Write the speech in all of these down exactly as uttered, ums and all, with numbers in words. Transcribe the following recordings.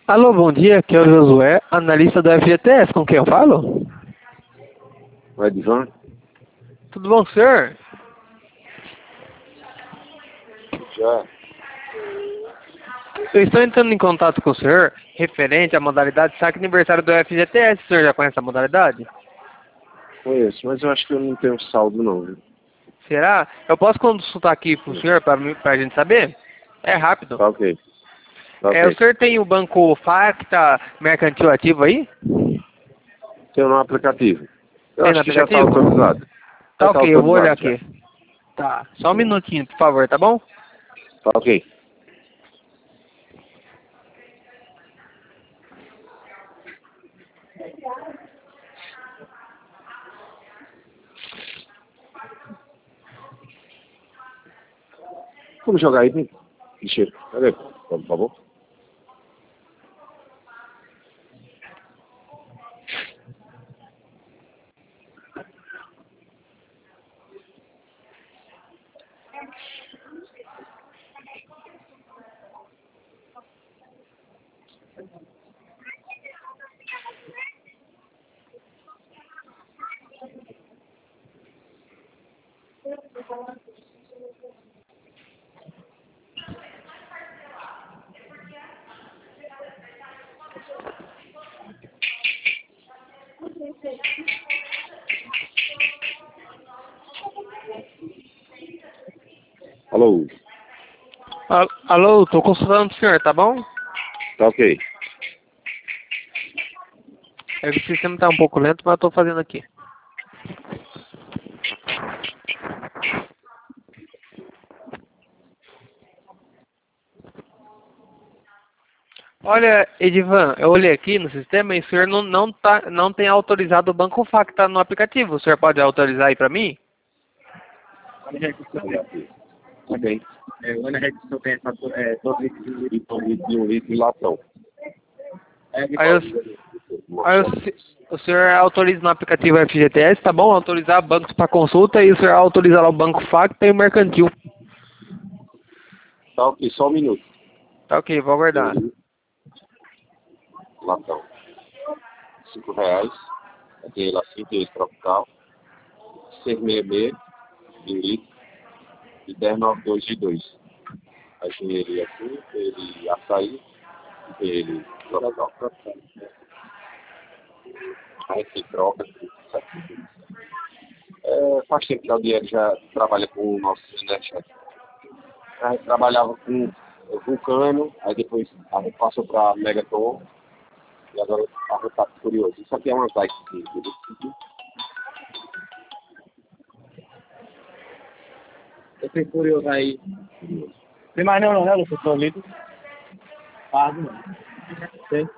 Alô, bom dia, aqui é o Josué, analista do F G T S, com quem eu falo? O Edvan? Tudo bom, senhor? Já. Eu estou entrando em contato com o senhor referente à modalidade saque aniversário do F G T S. O senhor já conhece a modalidade? Conheço, mas eu acho que eu não tenho saldo não, viu? Será? Eu posso consultar aqui para o senhor, para a gente saber? É rápido. Tá ok. Tá É, o ok. senhor tem o banco Facta Mercantil ativo aí? Tenho no aplicativo. Eu Tem no acho que já está aplicativo? autorizado. Já Tá está ok, eu vou olhar autorizado já. aqui. Tá, só um minutinho, por favor, tá bom? Tá ok. Vamos jogar aí, vem. Deixa Cadê? Por favor. Alô? Al- Alô, tô consultando o senhor, tá bom? Tá ok. É que o sistema tá um pouco lento, mas eu tô fazendo aqui. Olha, Edivan, eu olhei aqui no sistema e o senhor não, não, tá, não tem autorizado o Banco Facta no aplicativo. O senhor pode autorizar aí para mim? Ok. É, o Ana Redson tem essa é, doze litros E um litro de um litro de latão. é, Aí, o, aí o, se- o senhor autoriza no aplicativo F G T S, tá bom? Autorizar bancos para consulta e o senhor autoriza lá o Banco Facta e o Mercantil. Tá ok, só um minuto. Tá ok, vou De um aguardar. litro, latão. Cinco reais. Tem lá assim, tem esse tropical. seis sessenta e seis de um litro. E dez noventa e dois de dois. Aí tem ele assim, tem ele açaí, tem ele tropical. Aí tem troca, tudo certo. É, faz tempo que o Diego já trabalha com o nosso Snapchat. A gente trabalhava com Vulcano, aí depois a gente passou para Megaton, e agora a gente tá curioso. Isso aqui é uma bike, entendeu? eu fiquei curioso aí. Tem mais não, não, né, Lucas? Só litro. Pago, não. Tem.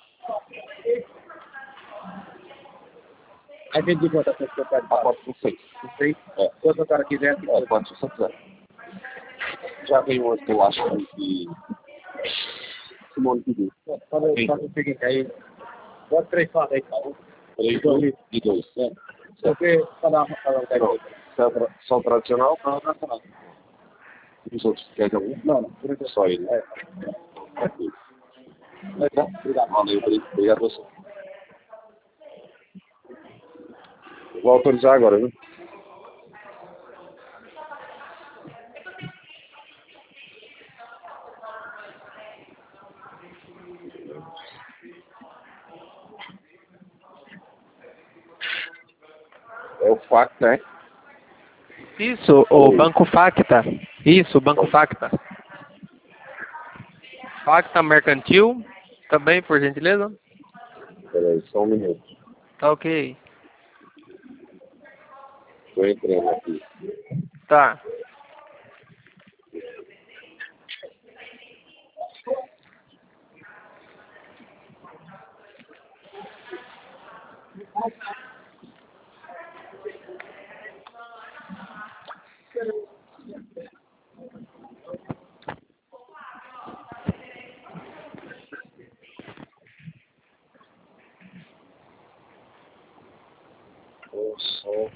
Aí tem de quanto a pessoa pode A pagar? pode por seis. Não sei. É, Quanto o cara quiser, aqui. é, pode se você quiser. Já tem umas que eu acho que Simone pediu. Fala fala o seguinte aí. Bota três fadas aí, tá bom? Três Dois litros. e dois. É. Porque cada um cada um quer Não, só, tra- só tradicional? Não, nacional. E os outros querem algum? Não, não. Por enquanto. Só ele. É. Ok. Tá? Obrigado. Valeu, obri- obrigado a você. Vou autorizar agora, viu? É o fato, né? Isso, o Banco Facta. Isso, o Banco Facta. Facta Mercantil, também, por gentileza. Peraí, só um minuto. Tá ok. Estou entrando aqui. Tá. O som.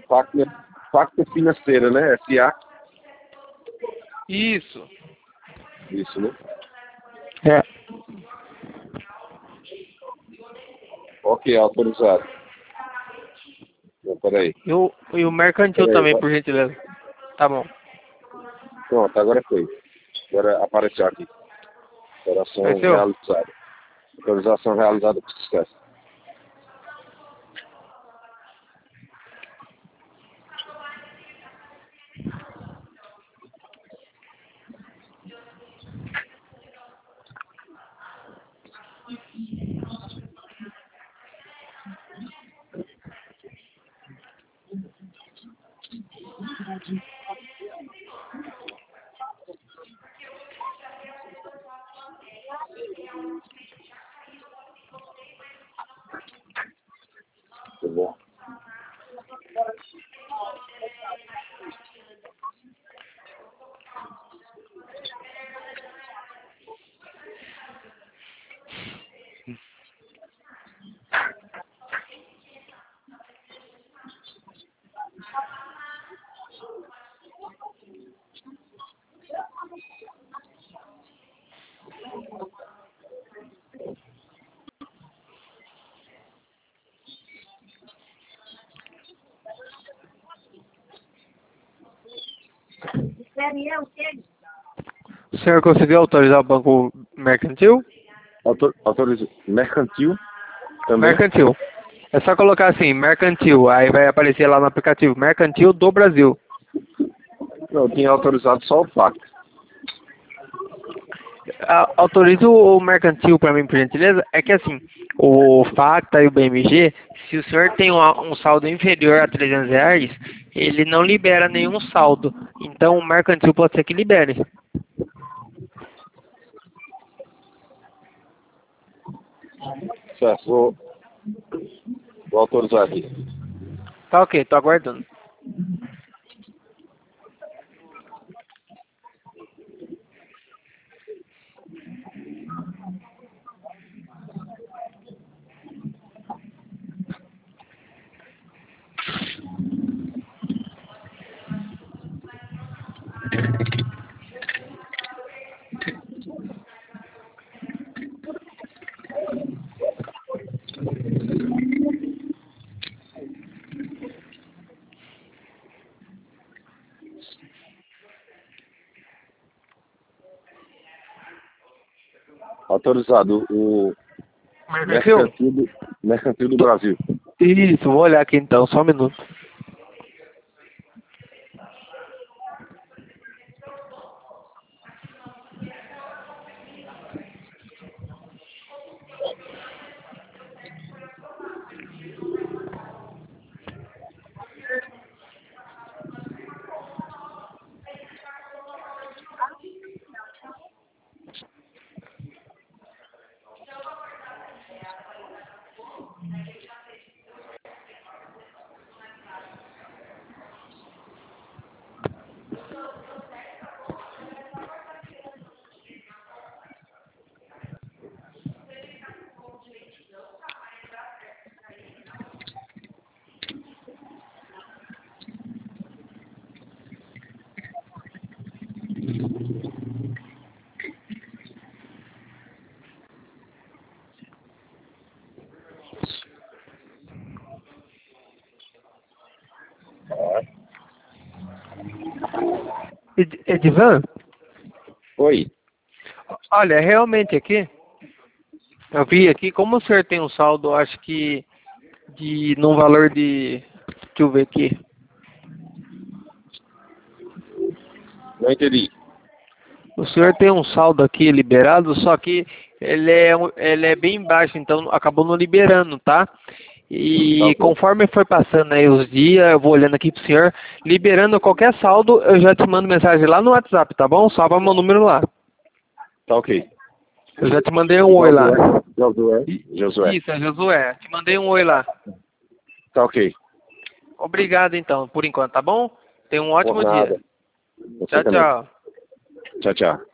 Facta, Facta Financeira, né? S A. Isso. Isso, né? É. Ok, autorizado. Não, peraí. E o, e o mercantil Peraí, também, vai. por gentileza. Tá bom. Pronto, agora foi. Agora apareceu aqui. Operação Apareceu? realizada. Autorização realizada com sucesso. Tá bom. O senhor conseguiu autorizar o banco mercantil? Autor, autoriza. Mercantil também. Mercantil. É só colocar assim, mercantil, aí vai aparecer lá no aplicativo, mercantil do Brasil. Não, eu tinha autorizado só o Facta. A- Autoriza o mercantil para mim, por gentileza. É que assim, o Facta e o B M G, se o senhor tem um, um saldo inferior a trezentos reais, ele não libera nenhum saldo. Então o mercantil pode ser que libere. Certo, vou, vou autorizar aqui. Tá ok, tô aguardando. Autorizado o Mercantil? mercantil do, mercantil do Brasil. Isso, vou olhar aqui então, só um minuto. Ed- Edivan, Oi. olha, realmente aqui, eu vi aqui, como o senhor tem um saldo, acho que de, num valor de, deixa eu ver aqui, Não entendi. o senhor tem um saldo aqui liberado, só que ele é, um- ele é bem baixo, então acabou não liberando, tá? E Tá ok. conforme foi passando aí os dias, eu vou olhando aqui pro senhor, liberando qualquer saldo, eu já te mando mensagem lá no WhatsApp, tá bom? Salva meu número lá. Tá ok. Eu já te mandei um oi lá. Josué. I- Josué. Isso, é Josué. Te mandei um oi lá. Tá ok. Obrigado então, por enquanto, tá bom? Tenha um ótimo Por nada. dia. Você Tchau, também. tchau. Tchau, tchau.